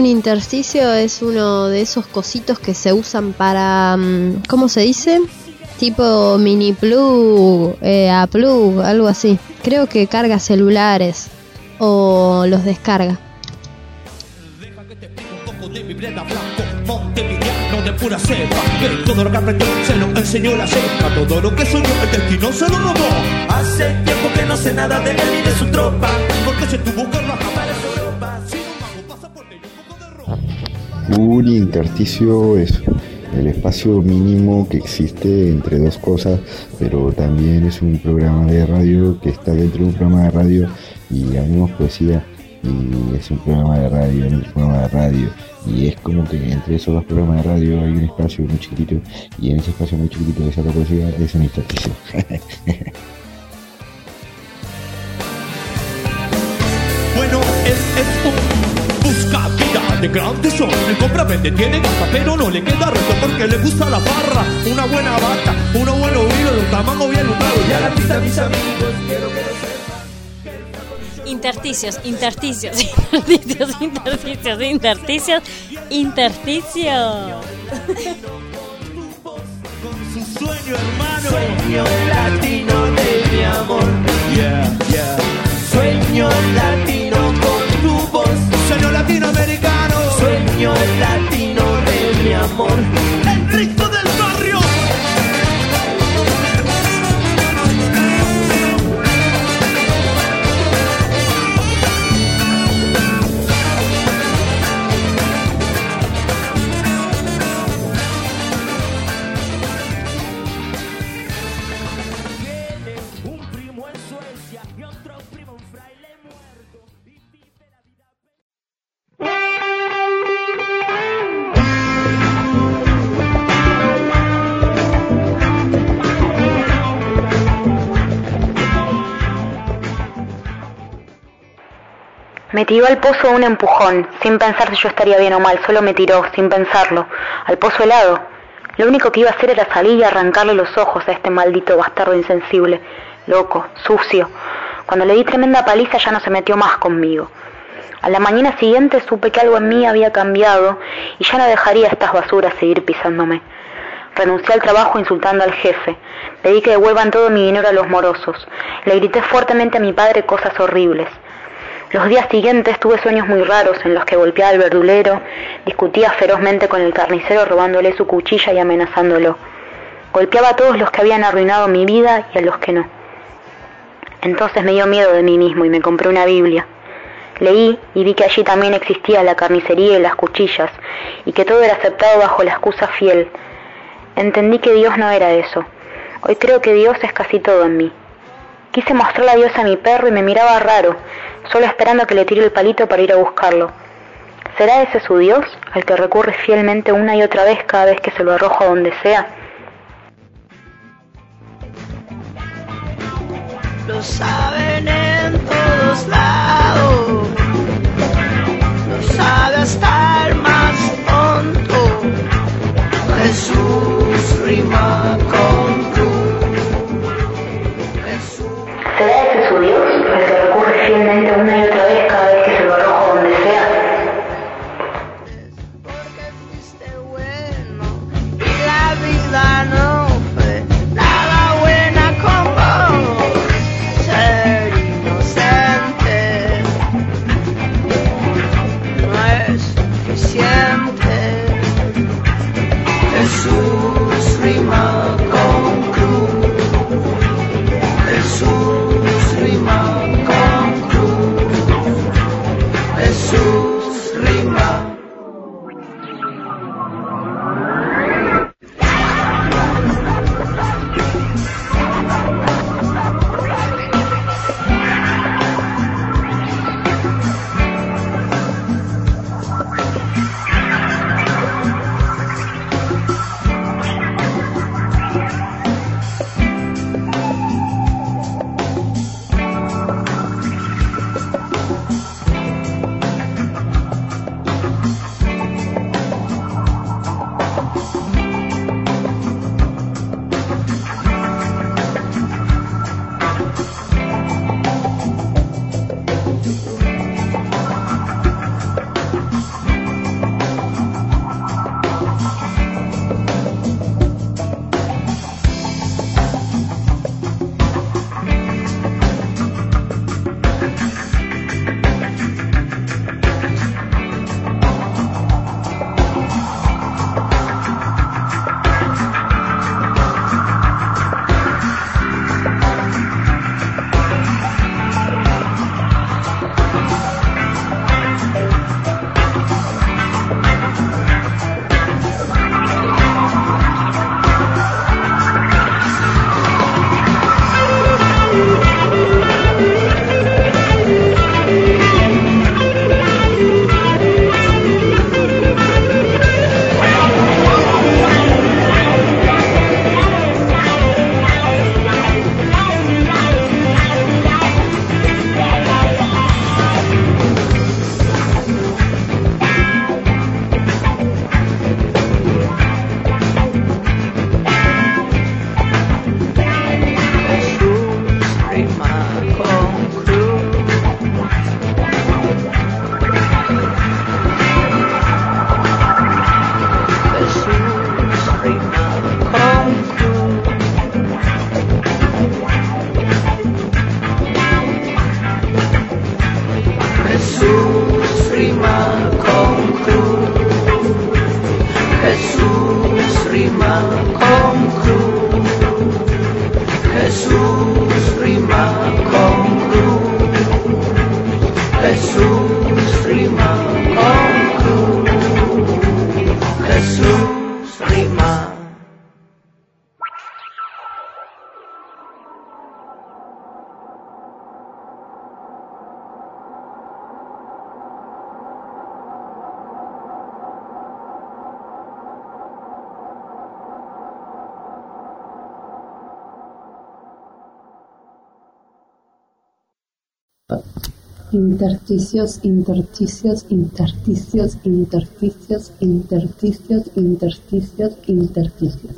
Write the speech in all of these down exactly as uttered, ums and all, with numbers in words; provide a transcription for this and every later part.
intersticio es uno de esos cositos que se usan para, ¿cómo se dice? Tipo mini plug, eh, a plug, algo así. Creo que carga celulares o los descarga. Montevideano de pura cepa, que todo lo que aprendió se lo enseñó la cepa. Todo lo que soñó el destino se lo robó. Hace tiempo que no sé nada de él ni de su tropa, porque se tuvo que rajar para Europa. Si un mago pasa por ello, un poco de ropa. Un intersticio es el espacio mínimo que existe entre dos cosas, pero también es un programa de radio que está dentro de un programa de radio, y hablamos poesía y es un programa de radio en otro programa de radio, y es como que entre esos dos programas de radio hay un espacio muy chiquitito, y en ese espacio muy chiquitito que se habla poesía es un intersticio. Bueno, él es un busca vida de gran tesoro. El compra vende, tiene gasta, pero no le queda resto porque le gusta la farra. Una buena bata, uno bueno hilo, los tamangos bien untados. Y a la pista, mis amigos, quiero que lo sepan. Intersticios, intersticios, intersticios, intersticios, intersticios, intersticios. Con su sueño, hermano. Sueño latino de mi amor. Yeah, yeah. Sueño latino con tu voz. Sueño latinoamericano. Sueño latino de mi amor. El ritmo del barrio. Me tiró al pozo un empujón, sin pensar si yo estaría bien o mal, solo me tiró, sin pensarlo, al pozo helado. Lo único que iba a hacer era salir y arrancarle los ojos a este maldito bastardo insensible, loco, sucio. Cuando le di tremenda paliza ya no se metió más conmigo. A la mañana siguiente supe que algo en mí había cambiado y ya no dejaría a estas basuras seguir pisándome. Renuncié al trabajo insultando al jefe, pedí que devuelvan todo mi dinero a los morosos, le grité fuertemente a mi padre cosas horribles. Los días siguientes tuve sueños muy raros en los que golpeaba al verdulero, discutía ferozmente con el carnicero robándole su cuchilla y amenazándolo. Golpeaba a todos los que habían arruinado mi vida y a los que no. Entonces me dio miedo de mí mismo y me compré una Biblia. Leí y vi que allí también existía la carnicería y las cuchillas, y que todo era aceptado bajo la excusa fiel. Entendí que Dios no era eso. Hoy creo que Dios es casi todo en mí. Quise mostrarle a Dios a mi perro y me miraba raro, solo esperando a que le tire el palito para ir a buscarlo. ¿Será ese su Dios, al que recurre fielmente una y otra vez cada vez que se lo arrojo a donde sea? Lo saben en todos lados, lo sabe hasta el más tonto. Jesús rima con cruz. Jesús. ¿Será ese su Dios, al que recurre fielmente una y otra vez cada vez que se lo arrojo donde sea? Porque fuiste bueno y la vida no fue nada buena con vos. Ser inocente no es suficiente. Jesús rima con con cruz. Jesús rima con cruz. Jesús rima con cruz. Jesús rima. Intersticios, intersticios, intersticios, intersticios, intersticios, intersticios, intersticios.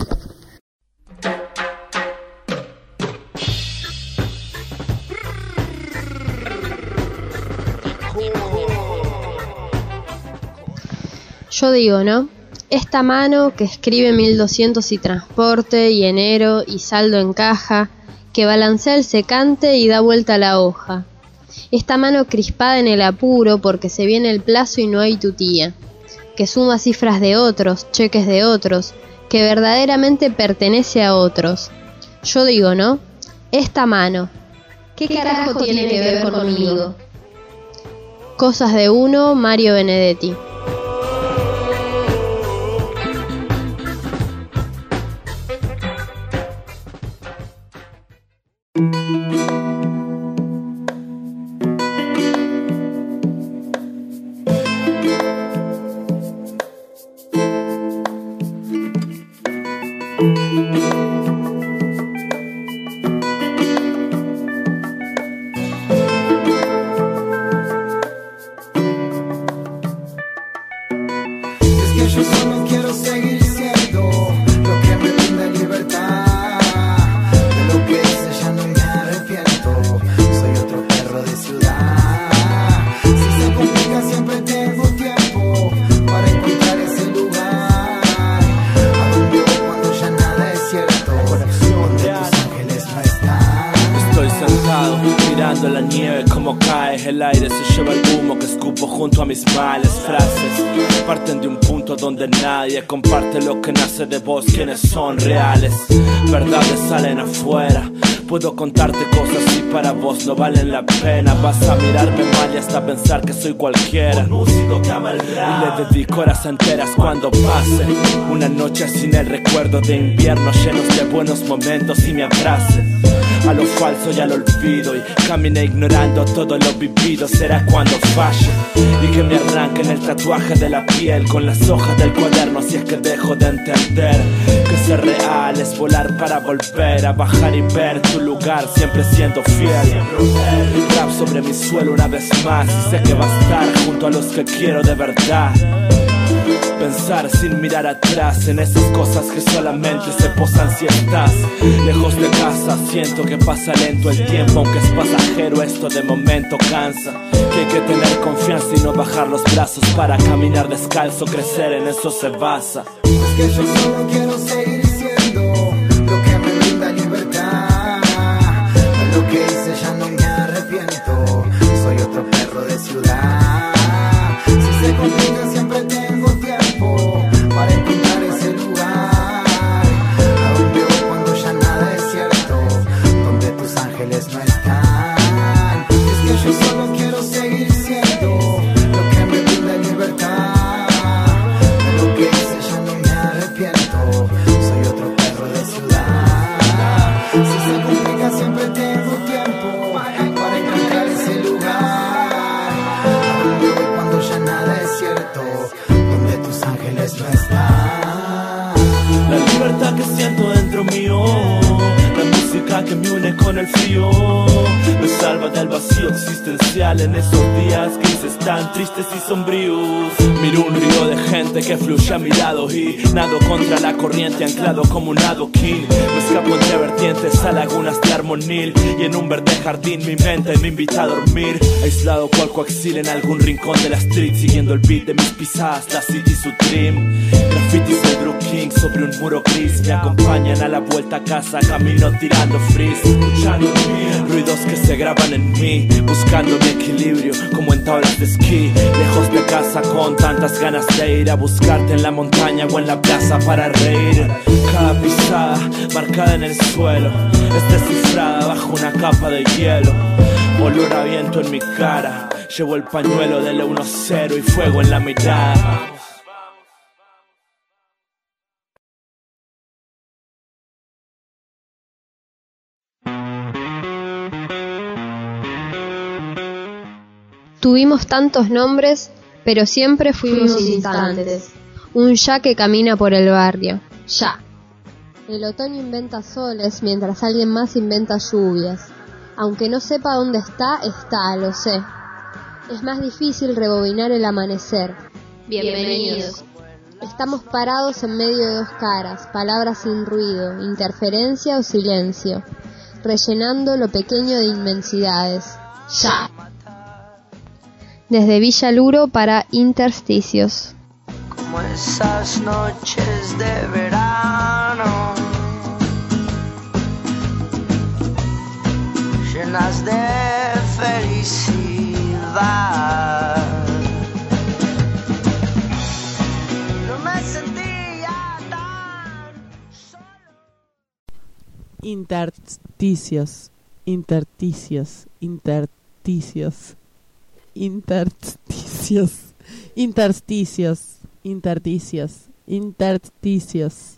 Yo digo, ¿no? Esta mano que escribe mil doscientos y transporte y enero y saldo en caja, que balancea el secante y da vuelta a la hoja. Esta mano crispada en el apuro porque se viene el plazo y no hay tutía, que suma cifras de otros, cheques de otros, que verdaderamente pertenece a otros. Yo digo, ¿no? Esta mano, ¿qué, ¿Qué carajo, carajo tiene que ver conmigo? Cosas de uno, Mario Benedetti. Comparte lo que nace de vos, quienes son reales. Verdades salen afuera. Puedo contarte cosas y para vos no valen la pena. Vas a mirarme mal y hasta pensar que soy cualquiera. Un músico que ama el rap. Y le dedico horas enteras cuando pase una noche sin el recuerdo de invierno, llenos de buenos momentos y me abrace a lo falso y al olvido, y camine ignorando todo lo vivido. Será cuando falle y que me arranquen el tatuaje de la piel con las hojas del cuaderno, si es que dejo de entender que ser real es volar para volver a bajar y ver tu lugar, siempre siendo fiel. Rap sobre mi suelo una vez más, y sé que va a estar junto a los que quiero de verdad. Pensar sin mirar atrás en esas cosas que solamente se posan si estás lejos de casa. Siento que pasa lento el tiempo, aunque es pasajero, esto de momento cansa. Que hay que tener confianza y no bajar los brazos para caminar descalzo, crecer en eso se basa. Es que yo solo quiero seguir siendo lo que me brinda libertad. De lo que hice ya no me arrepiento, soy otro perro de ciudad. Si se complica siempre tengo tiempo para encontrar ese lugar a donde voy cuando ya nada es cierto, donde tus ángeles no están. Es que yo solo quiero seguir siendo lo que me brinda libertad. De lo que hice ya no me arrepiento, soy otro perro de ciudad. Si se complica siempre tengo tiempo para encontrar ese lugar a donde voy cuando ya nada es cierto, donde tus ángeles no están. La libertad que siento dentro mío, la música que me une con el frío, me salva del vacío existencial en esos días grises tan tristes y sombríos. Miro un río de gente que fluye a mi lado y nado contra la corriente anclado como un adoquín. Me escapo entre vertientes a lagunas de armonil, y en un verde jardín mi mente me invita a dormir. Aislado cual coaxil en algún rincón de la street, siguiendo el beat de mis pisadas, la city su dream. Grafitis de Brooklyn sobre un muro gris me acompañan a la vuelta a casa, camino tirando freeze, escuchando ruidos que se graban en mí, buscando mi equilibrio como en tablas de esquí. Lejos de casa con tantas ganas de ir a buscarte en la montaña o en la plaza para reír. cruzada, marcada en el suelo, es descifrada bajo una capa de hielo. Olor a viento en mi cara, llevo el pañuelo del uno cero y fuego en la mirada. Tuvimos tantos nombres, pero siempre fuimos, fuimos instantes. Un ya que camina por el barrio. Ya. El otoño inventa soles mientras alguien más inventa lluvias. Aunque no sepa dónde está, está, lo sé. Es más difícil rebobinar el amanecer. Bienvenidos. Estamos parados en medio de dos caras, palabras sin ruido, interferencia o silencio, rellenando lo pequeño de inmensidades. Ya. Desde Villa Luro para Intersticios. Como esas noches de verano, llenas de felicidad. No me sentía tan solo. Intersticios, intersticios, intersticios. Intersticios, intersticios, intersticios, intersticios.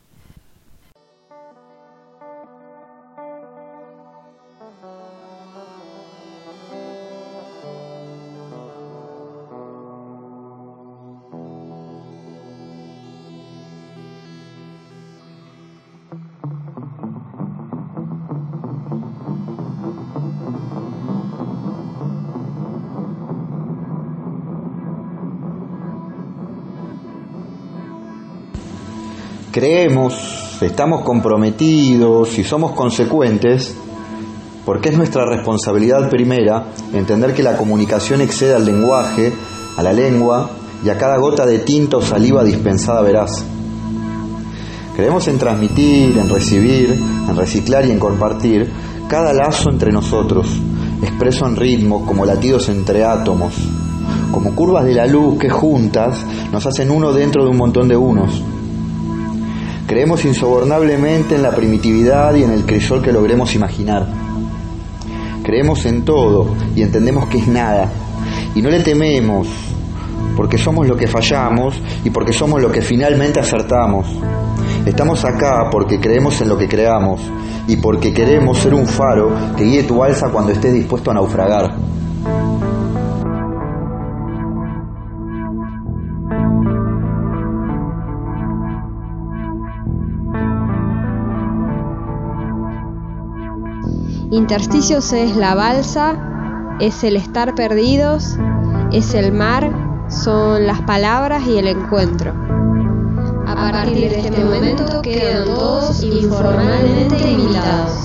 Creemos, estamos comprometidos y somos consecuentes porque es nuestra responsabilidad primera entender que la comunicación excede al lenguaje, a la lengua y a cada gota de tinta o saliva dispensada veraz. Creemos en transmitir, en recibir, en reciclar y en compartir cada lazo entre nosotros, expreso en ritmo como latidos entre átomos, como curvas de la luz que juntas nos hacen uno dentro de un montón de unos. Creemos insobornablemente en la primitividad y en el crisol que logremos imaginar. Creemos en todo y entendemos que es nada. Y no le tememos, porque somos lo que fallamos y porque somos lo que finalmente acertamos. Estamos acá porque creemos en lo que creamos y porque queremos ser un faro que guíe tu balsa cuando estés dispuesto a naufragar. Intersticios es la balsa, es el estar perdidos, es el mar, son las palabras y el encuentro. A partir de este momento quedan todos informalmente invitados.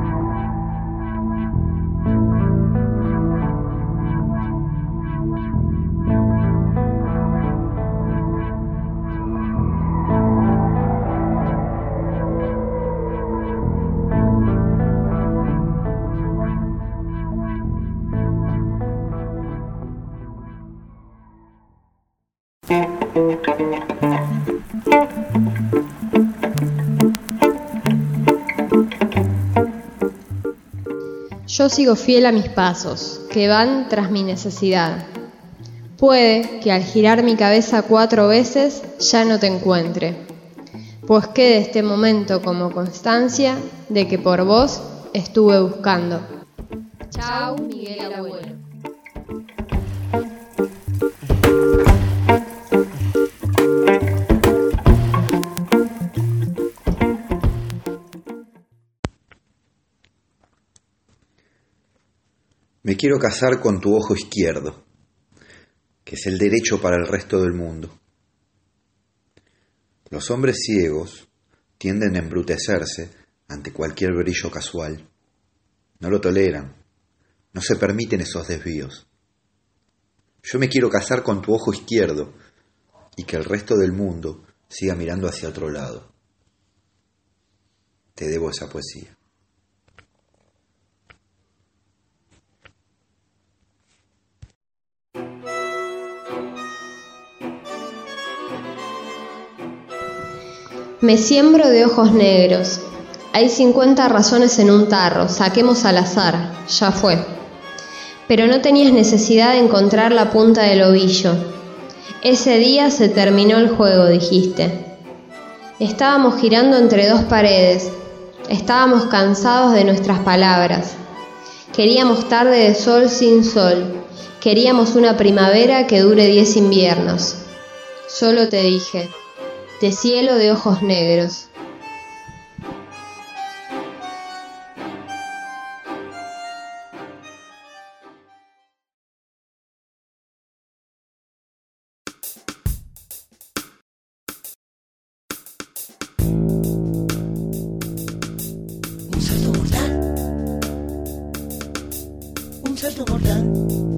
Yo sigo fiel a mis pasos, que van tras mi necesidad. Puede que al girar mi cabeza cuatro veces ya no te encuentre, pues quede este momento como constancia de que por vos estuve buscando. Chau, Miguel Abuelo. Me quiero casar con tu ojo izquierdo, que es el derecho para el resto del mundo. Los hombres ciegos tienden a embrutecerse ante cualquier brillo casual. No lo toleran, no se permiten esos desvíos. Yo me quiero casar con tu ojo izquierdo y que el resto del mundo siga mirando hacia otro lado. Te debo esa poesía. Me siembro de ojos negros. Hay cincuenta razones en un tarro, saquemos al azar, ya fue. Pero no tenías necesidad de encontrar la punta del ovillo. Ese día se terminó el juego, dijiste. Estábamos girando entre dos paredes. Estábamos cansados de nuestras palabras. Queríamos tarde de sol sin sol. Queríamos una primavera que dure diez inviernos. Solo te dije, de cielo de ojos negros. Un salto mortal. Un salto mortal.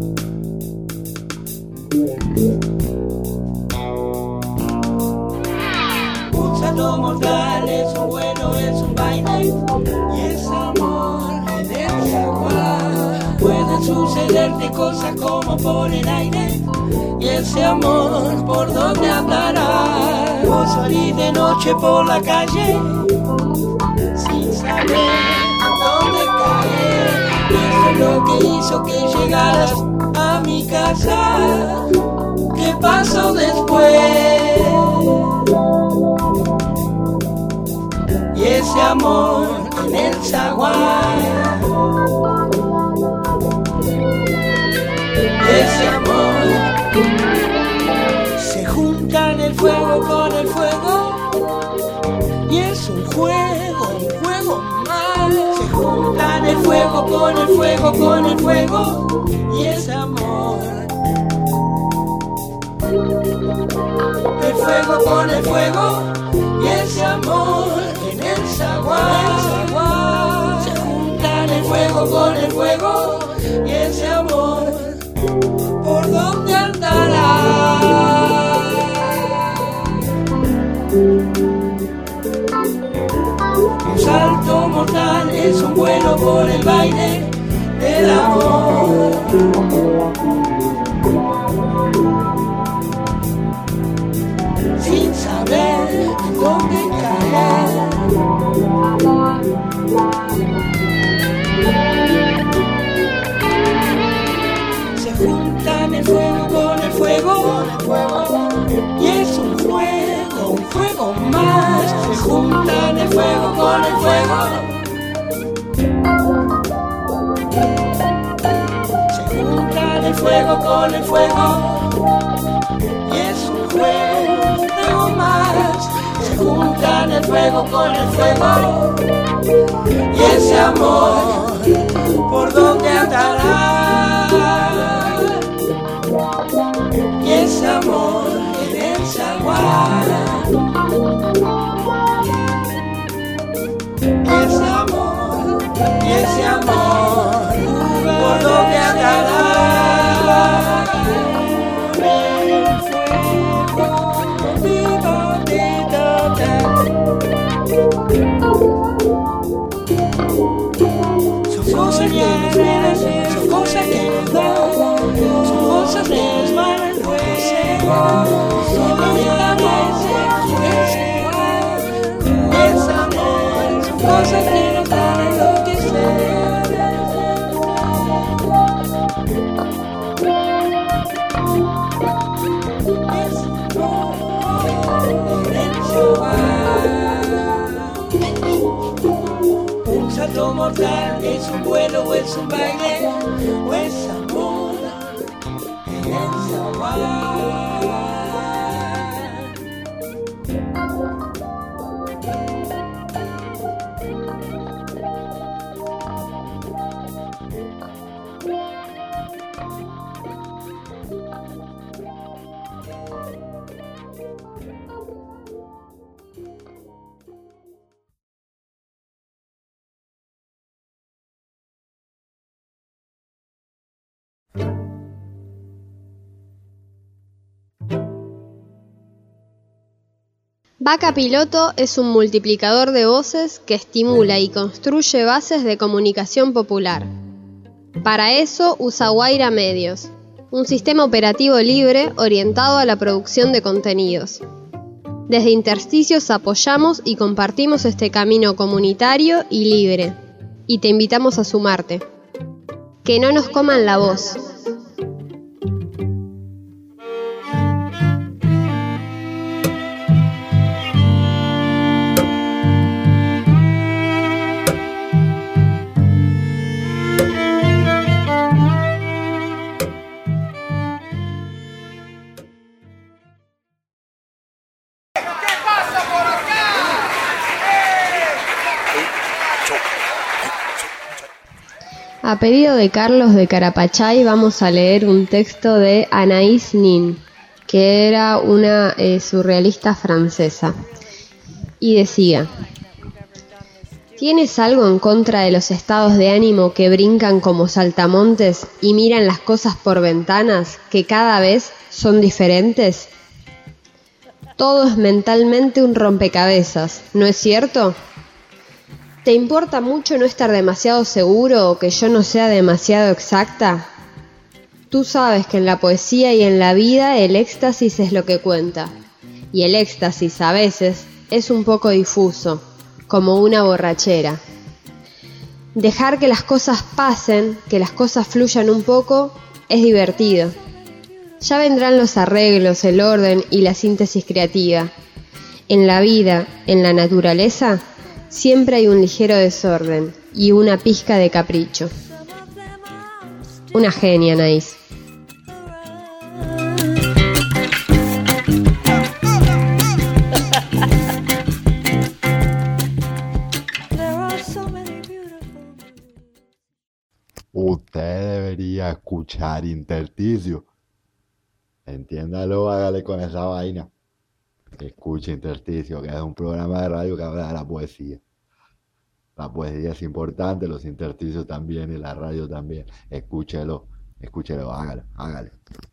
Un salto mortal es un vuelo, es un baile y es amor en el agua. Pueden sucederte cosas como por el aire y ese amor por donde andará. Vos salís de noche por la calle sin saber a dónde caer. Eso es lo que hizo que llegaras a mi casa. ¿Qué pasó después? Y ese amor en el zaguán, ese amor se juntan el fuego con el fuego y es un juego, un juego más. Se juntan el fuego con el fuego con el fuego y es amor. El fuego con el fuego y ese amor en el zaguán. Se juntan el fuego con el fuego y ese amor por dónde andará. Un salto mortal es un vuelo por el baile del amor. Sin saber dónde caer. Se juntan el fuego con el fuego y es un juego, un juego más. Se juntan el fuego con el fuego. Se juntan el fuego con el fuego y es un juego, un juego más. Se juntan el fuego con el fuego y ese amor por dónde andará. Y ese amor en el zaguán. Ese amor, y ese amor por dónde andará. Son cosas que son cosas que nos dan, son cosas que nos van a enloquecer. Son es amor, son cosas que nos van a enloquecer. Un salto mortal es un vuelo o es un baile o es amor en el zaguán. Vaca Piloto es un multiplicador de voces que estimula y construye bases de comunicación popular. Para eso usa Guaira Medios, un sistema operativo libre orientado a la producción de contenidos. Desde Intersticios apoyamos y compartimos este camino comunitario y libre, y te invitamos a sumarte. Que no nos coman la voz. A pedido de Carlos de Carapachay vamos a leer un texto de Anaïs Nin, que era una eh, surrealista francesa, y decía: ¿tienes algo en contra de los estados de ánimo que brincan como saltamontes y miran las cosas por ventanas que cada vez son diferentes? Todo es mentalmente un rompecabezas, ¿no es cierto? ¿Te importa mucho no estar demasiado seguro o que yo no sea demasiado exacta? Tú sabes que en la poesía y en la vida el éxtasis es lo que cuenta. Y el éxtasis a veces es un poco difuso, como una borrachera. Dejar que las cosas pasen, que las cosas fluyan un poco, es divertido. Ya vendrán los arreglos, el orden y la síntesis creativa. En la vida, en la naturaleza, siempre hay un ligero desorden y una pizca de capricho. Una genia, Anaïs. Usted debería escuchar Intersticio. Entiéndalo, hágale con esa vaina. Escuche Intersticio, que es un programa de radio que habla de la poesía. La poesía es importante, los intersticios también y la radio también. Escúchelo, escúchelo, hágalo, hágale.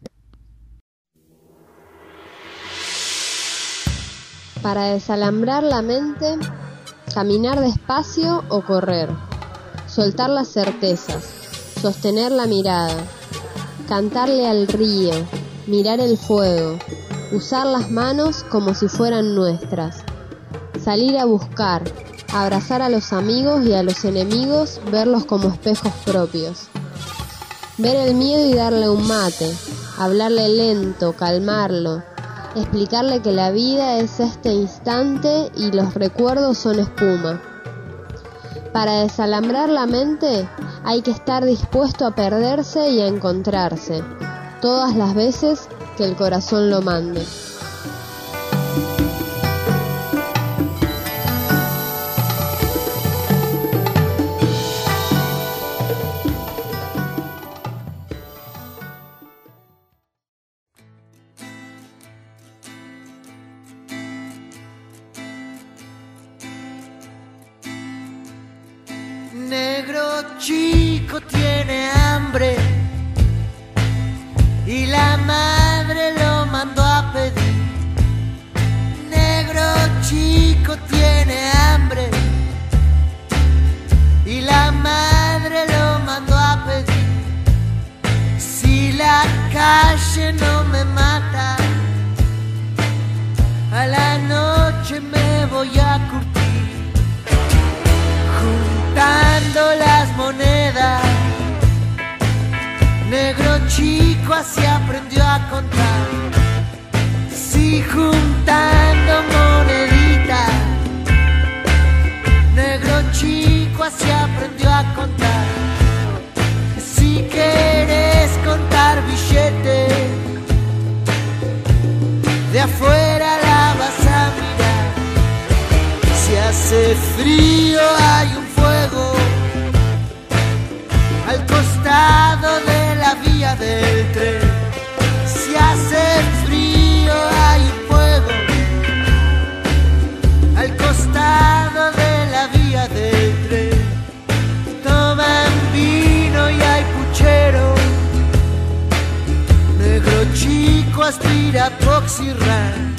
Para desalambrar la mente, caminar despacio o correr, soltar las certezas, sostener la mirada, cantarle al río, mirar el fuego, usar las manos como si fueran nuestras, salir a buscar, abrazar a los amigos y a los enemigos, verlos como espejos propios, ver el miedo y darle un mate, hablarle lento, calmarlo, explicarle que la vida es este instante y los recuerdos son espuma. Para desalambrar la mente hay que estar dispuesto a perderse y a encontrarse, todas las veces que el corazón lo mande. Negro chico tiene hambre y la madre lo mandó a pedir. Negro chico tiene hambre y la madre lo mandó a pedir. Si la calle no me mata, a la noche me voy a curtir juntando las monedas. Negro chico así aprendió a contar. Si juntando moneditas, negro chico así aprendió a contar. Si quieres contar billetes, de afuera la vas a mirar. Si hace frío hay un fuego al costado de la vía del tren. Si hace frío hay un fuego al costado de la vía del tren. Toman vino y hay puchero. Negro chico aspira Poxirran.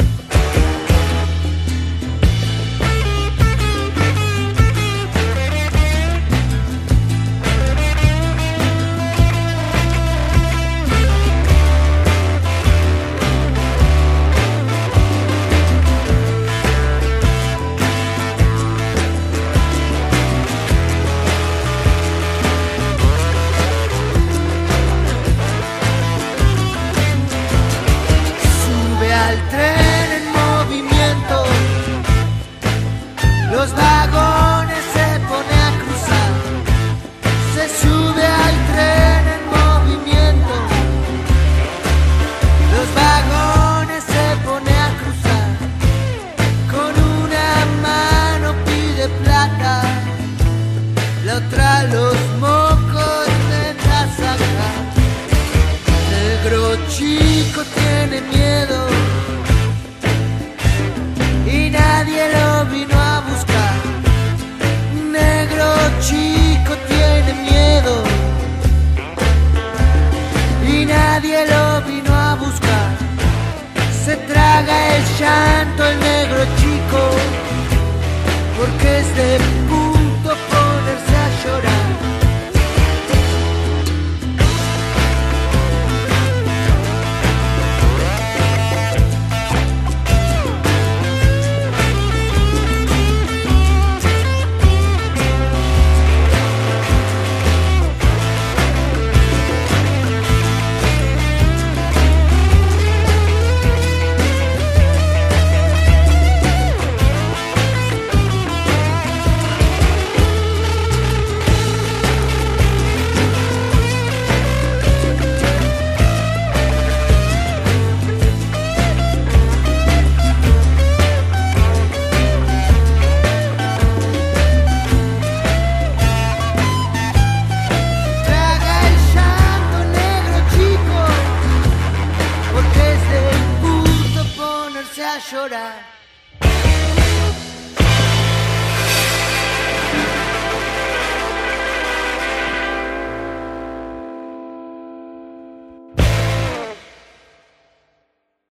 vagones se pone a cruzar, se sube al tren en movimiento. Los vagones se pone a cruzar, con una mano pide plata, la otra los mocos intenta sacar. Negro chico tiene miedo y nadie lo vino a buscar. Negro chico tiene miedo y nadie lo vino a buscar. Se traga el llanto el negro chico porque es de punto ponerse a llorar. Llorar.